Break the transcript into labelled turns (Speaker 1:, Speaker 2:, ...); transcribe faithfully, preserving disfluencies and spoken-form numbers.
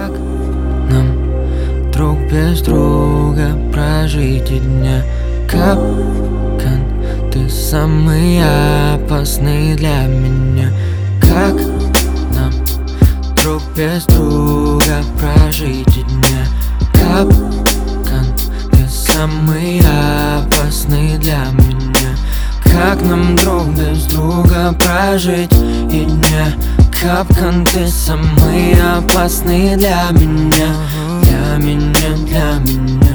Speaker 1: Как нам друг без друга прожить и дня? Капкан, ты самый опасный для меня. Как нам друг без друга прожить и дня? Капкан, ты самый опасный для меня. Как нам друг без друга прожить и дня? Капкан, ты самый опасный для меня. Для меня, для меня.